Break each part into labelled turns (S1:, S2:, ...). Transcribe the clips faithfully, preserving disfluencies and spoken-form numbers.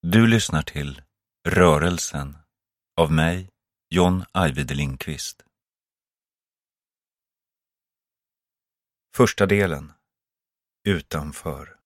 S1: Du lyssnar till Rörelsen av mig, John Ajvide Lindqvist. Första delen. Utanför.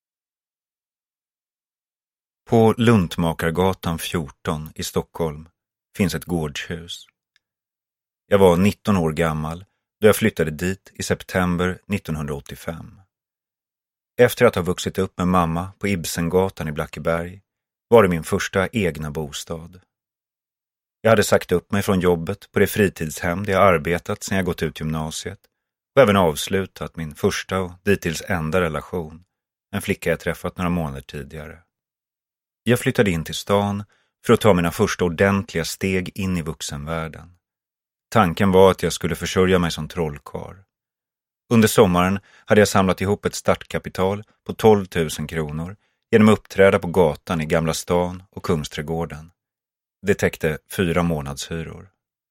S1: På Luntmakargatan fjorton i Stockholm finns ett gårdshus. Jag var nitton år gammal då jag flyttade dit i september nittonhundraåttiofem. Efter att ha vuxit upp med mamma på Ibsengatan i Blackeberg var det min första egna bostad. Jag hade sagt upp mig från jobbet på det fritidshem där jag arbetat sedan jag gått ut gymnasiet och även avslutat min första och dittills enda relation, en flicka jag träffat några månader tidigare. Jag flyttade in till stan för att ta mina första ordentliga steg in i vuxenvärlden. Tanken var att jag skulle försörja mig som trollkarl. Under sommaren hade jag samlat ihop ett startkapital på tolv tusen kronor genom att uppträda på gatan i Gamla stan och Kungsträdgården. Det täckte fyra månadshyror.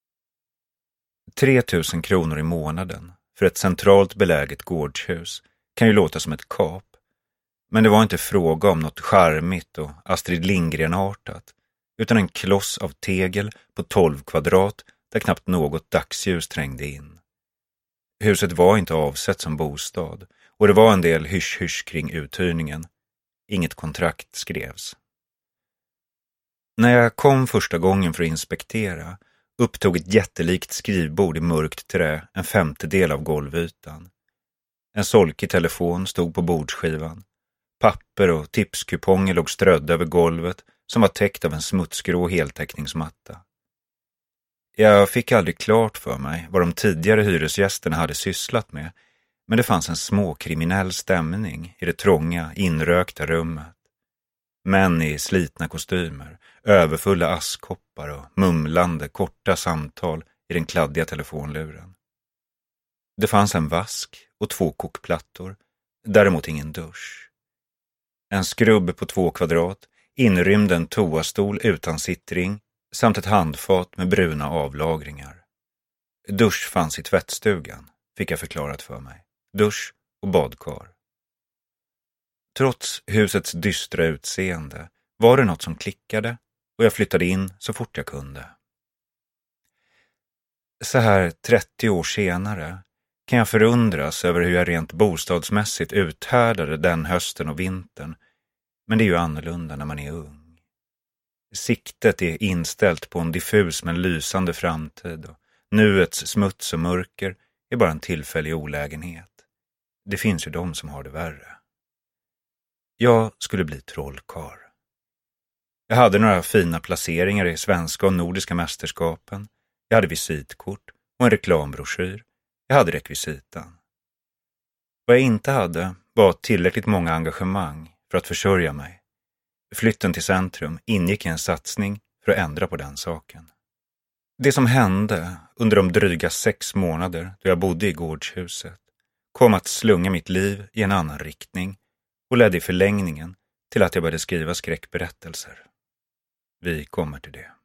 S1: tre tusen kronor i månaden för ett centralt beläget gårdshus kan ju låta som ett kap. Men det var inte fråga om något charmigt och Astrid Lindgren-artat, utan en kloss av tegel på tolv kvadrat där knappt något dagsljus trängde in. Huset var inte avsett som bostad och det var en del hysch-hysch kring uthyrningen. Inget kontrakt skrevs. När jag kom första gången för att inspektera upptog ett jättelikt skrivbord i mörkt trä en femtedel av golvytan. En solkig telefon stod på bordsskivan. Papper och tipskuponger låg strödda över golvet som var täckt av en smutsgrå heltäckningsmatta. Jag fick aldrig klart för mig vad de tidigare hyresgästerna hade sysslat med, men det fanns en småkriminell stämning i det trånga, inrökta rummet. Män i slitna kostymer, överfulla askkoppar och mumlande, korta samtal i den kladdiga telefonluren. Det fanns en vask och två kokplattor, däremot ingen dusch. En skrubb på två kvadrat inrymde en toastol utan sittring samt ett handfat med bruna avlagringar. Dusch fanns i tvättstugan, fick jag förklarat för mig. Dusch och badkar. Trots husets dystra utseende var det något som klickade och jag flyttade in så fort jag kunde. Så här trettio år senare kan jag förundras över hur jag rent bostadsmässigt uthärdade den hösten och vintern, men det är ju annorlunda när man är ung. Siktet är inställt på en diffus men lysande framtid och nuets smuts och mörker är bara en tillfällig olägenhet. Det finns ju de som har det värre. Jag skulle bli trollkarl. Jag hade några fina placeringar i svenska och nordiska mästerskapen. Jag hade visitkort och en reklambroschyr. Jag hade rekvisitan. Vad jag inte hade var tillräckligt många engagemang för att försörja mig. Flytten till centrum ingick i en satsning för att ändra på den saken. Det som hände under de dryga sex månader då jag bodde i gårdshuset kom att slunga mitt liv i en annan riktning och ledde i förlängningen till att jag började skriva skräckberättelser. Vi kommer till det.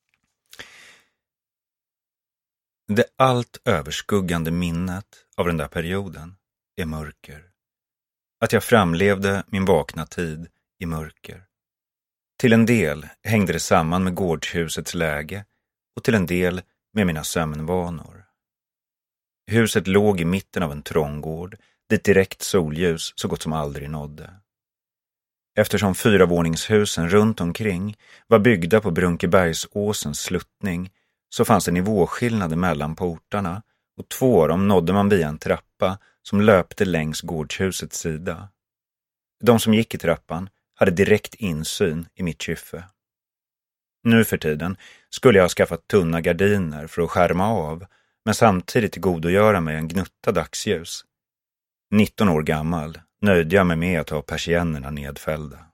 S1: Det allt överskuggande minnet av den där perioden är mörker. Att jag framlevde min vakna tid i mörker. Till en del hängde det samman med gårdshusets läge och till en del med mina sömnvanor. Huset låg i mitten av en trånggård dit direkt solljus så gott som aldrig nådde. Eftersom fyravåningshusen runt omkring var byggda på Brunkebergsåsens sluttning så fanns det nivåskillnader mellan portarna och två av dem nådde man via en trappa som löpte längs gårdshusets sida. De som gick i trappan hade direkt insyn i mitt kyffe. Nu för tiden skulle jag ha skaffat tunna gardiner för att skärma av, men samtidigt tillgodogöra mig en gnutta dagsljus. nitton år gammal nöjde jag mig med att ha persiennerna nedfällda.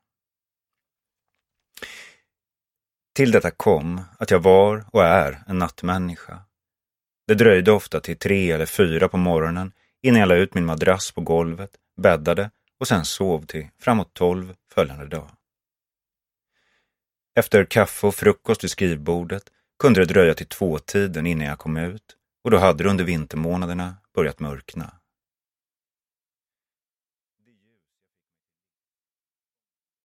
S1: Till detta kom att jag var och är en nattmänniska. Det dröjde ofta till tre eller fyra på morgonen innan jag la ut min madrass på golvet, bäddade och sen sov till framåt tolv följande dag. Efter kaffe och frukost vid skrivbordet kunde det dröja till tvåtiden innan jag kom ut och då hade det under vintermånaderna börjat mörkna.